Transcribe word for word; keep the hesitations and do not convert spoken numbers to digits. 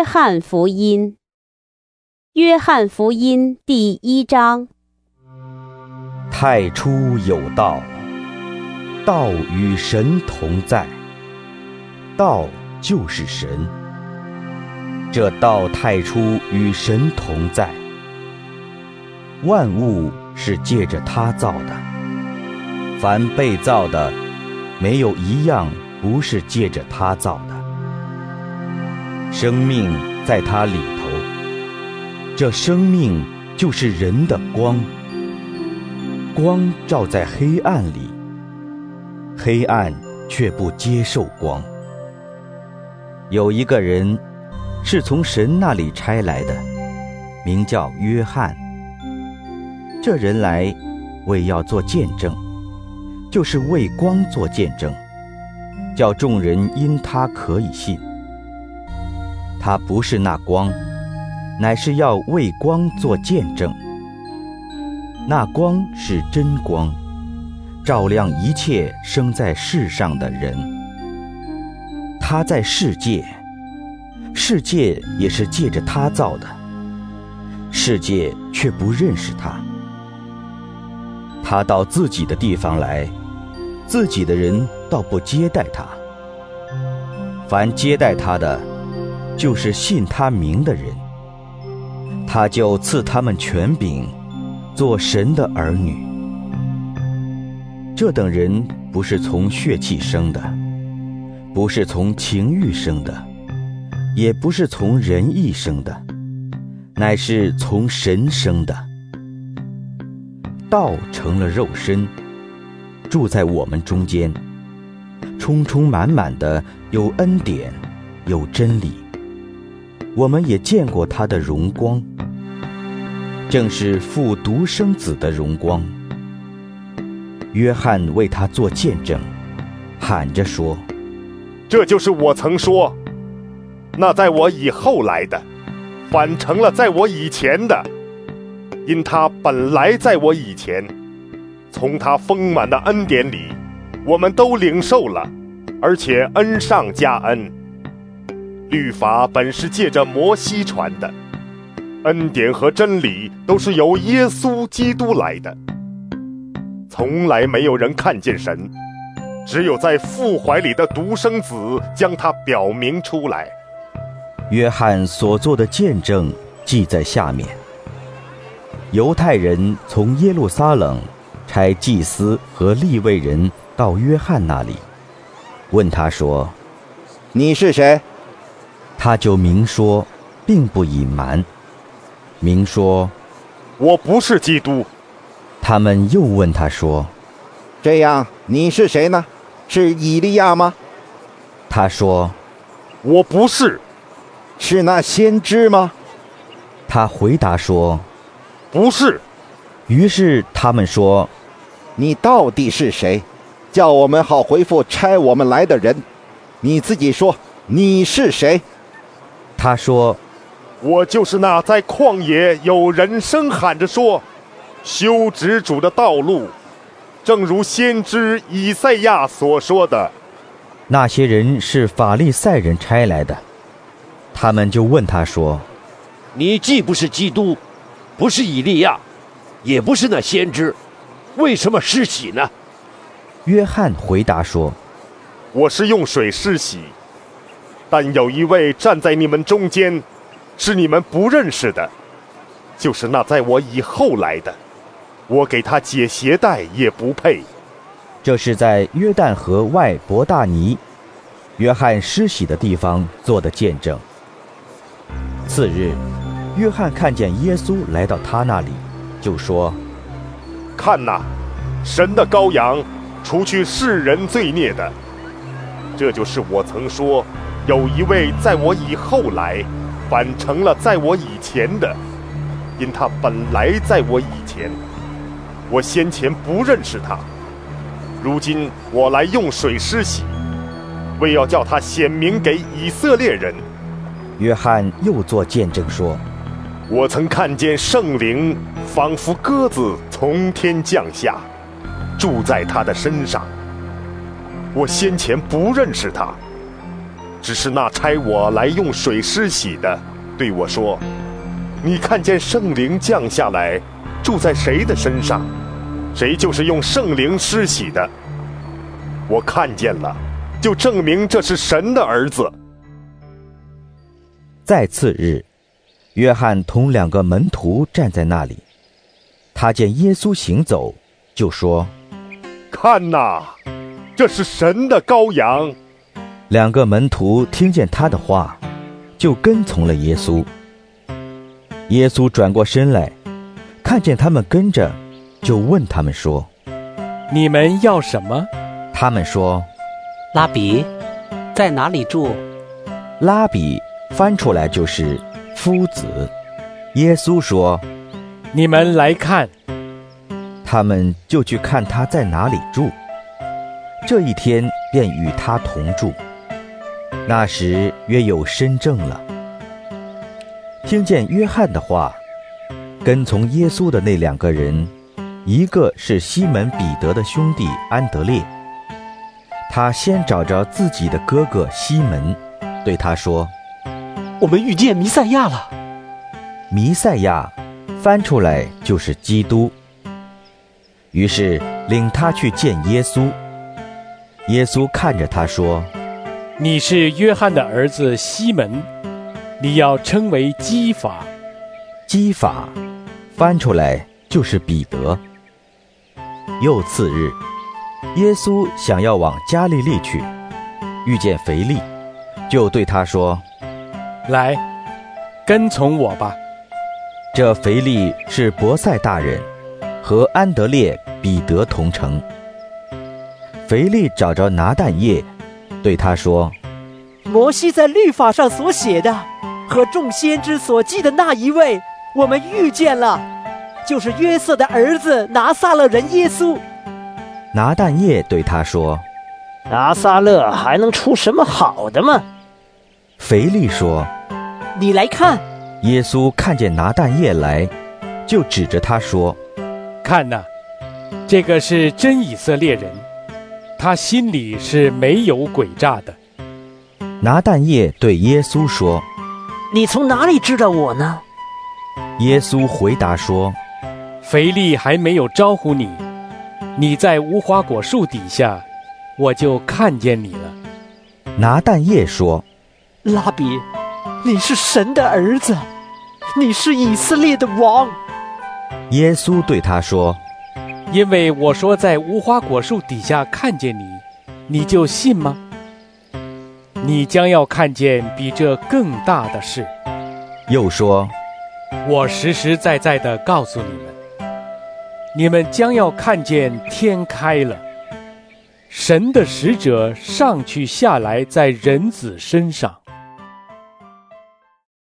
约翰福音，约翰福音第一章。 太初有道，道与神同在，道就是神。这道太初与神同在，万物是借着他造的，凡被造的，没有一样不是借着他造的。生命在他里头，这生命就是人的光，光照在黑暗里，黑暗却不接受光。有一个人是从神那里差来的，名叫约翰。这人来为要做见证，就是为光做见证，叫众人因他可以信。他不是那光，乃是要为光做见证。那光是真光，照亮一切生在世上的人。他在世界，世界也是借着他造的，世界却不认识他。他到自己的地方来，自己的人倒不接待他。凡接待他的，就是信他名的人，他就赐他们权柄，做神的儿女。这等人不是从血气生的，不是从情欲生的，也不是从人意生的，乃是从神生的。道成了肉身，住在我们中间，充充满满的有恩典，有真理。我们也见过他的荣光，正是父独生子的荣光。约翰为他做见证，喊着说： 这就是我曾说，那在我以后来的，反成了在我以前的，因他本来在我以前。从他丰满的恩典里，我们都领受了，而且恩上加恩。律法本是借着摩西传的，恩典和真理都是由耶稣基督来的。从来没有人看见神，只有在父怀里的独生子将他表明出来。 约翰所做的见证记在下面。犹太人从耶路撒冷差祭司和利未人到约翰那里，问他说： 你是谁？ 他就明说，并不隐瞒，明说： 我不是基督。 他们又问他说： 这样你是谁呢？是以利亚吗？ 他说： 我不是。 是那先知吗？ 他回答说： 不是。 于是他们说： 你到底是谁？叫我们好回复差我们来的人。你自己说，你是谁？ 他说： 我就是那在旷野有人声喊着说，修直主的道路，正如先知以赛亚所说的。 那些人是法利赛人差来的，他们就问他说： 你既不是基督，不是以利亚，也不是那先知，为什么施洗呢？ 约翰回答说： 我是用水施洗，但有一位站在你们中间，是你们不认识的，就是那在我以后来的，我给他解鞋带也不配。 这是在约旦河外伯大尼，约翰施洗的地方做的见证。次日，约翰看见耶稣来到他那里，就说： 看哪，神的羔羊，除去世人罪孽的。这就是我曾说，有一位在我以后来，反成了在我以前的，因他本来在我以前，我先前不认识他。如今我来用水施洗，为要叫他显明给以色列人。 约翰又作见证说： 我曾看见圣灵仿佛鸽子从天降下，住在他的身上。我先前不认识他， 只是那差我来用水施洗的对我说，你看见圣灵降下来住在谁的身上，谁就是用圣灵施洗的。我看见了，就证明这是神的儿子。 再次日，约翰同两个门徒站在那里，他见耶稣行走，就说： 看哪，这是神的羔羊。 两个门徒听见他的话，就跟从了耶稣。耶稣转过身来，看见他们跟着，就问他们说： 你们要什么？ 他们说： 拉比，在哪里住？ 拉比翻出来就是夫子。耶稣说： 你们来看。 他们就去看他在哪里住。这一天便与他同住。那时约有申正了。听见约翰的话，跟从耶稣的那两个人，一个是西门彼得的兄弟安德烈。他先找着自己的哥哥西门，对他说： 我们遇见弥赛亚了。 弥赛亚翻出来就是基督。于是领他去见耶稣。耶稣看着他说： 你是约翰的儿子西门，你要称为基法。 基法翻出来就是彼得。又次日，耶稣想要往加利利去，遇见腓利，就对他说： 来，跟从我吧。 这腓利是伯赛大人，和安德烈、彼得同城。腓利找着拿但业，对他说： 摩西在律法上所写的和众先知所记的那一位，我们遇见了，就是约瑟的儿子拿撒勒人耶稣。 拿但业对他说： 拿撒勒还能出什么好的吗？ 腓利说： 你来看。 耶稣看见拿但业来，就指着他说： 看哪，这个是真以色列人，他心里是没有诡诈的。 拿但业对耶稣说： 你从哪里知道我呢？ 耶稣回答说： 腓利还没有招呼你，你在无花果树底下，我就看见你了。 拿但业说： 拉比，你是神的儿子，你是以色列的王。 耶稣对他说： 因为我说在无花果树底下看见你，你就信吗？你将要看见比这更大的事。 又说： 我实实在在地告诉你们，你们将要看见天开了，神的使者上去下来在人子身上。